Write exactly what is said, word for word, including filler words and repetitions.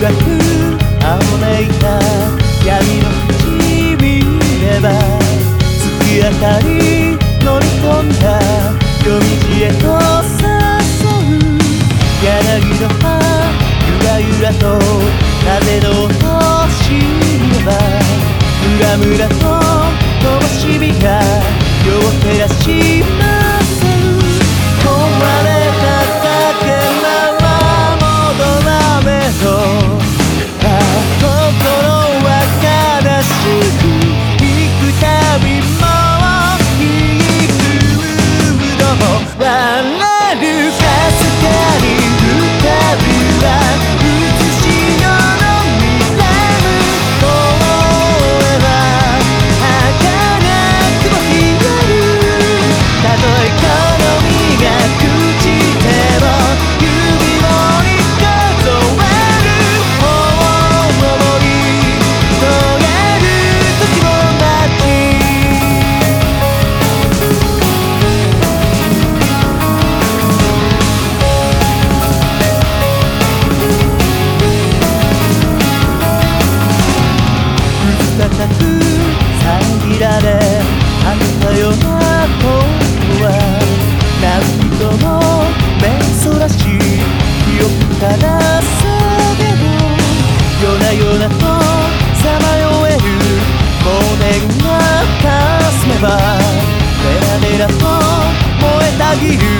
く青めいた闇の口見れば月明かり乗り込んだ夜道へと誘う柳の葉ゆらゆらと風の星ればムラムラと灯火が夜を照らします壊れただけなまま戻らめと心は悲しく行くたびも幾度も笑えるかすかに浮かぶは写しの未来もうは儚くも消えるたとえ好みが朽ちても指折り数える方を追い遂げる時も待ち高く遮られ果てたような声は何人も目そらし記憶からさげど夜な夜なとさまよえる光年がかすめばデラデラと燃えたぎる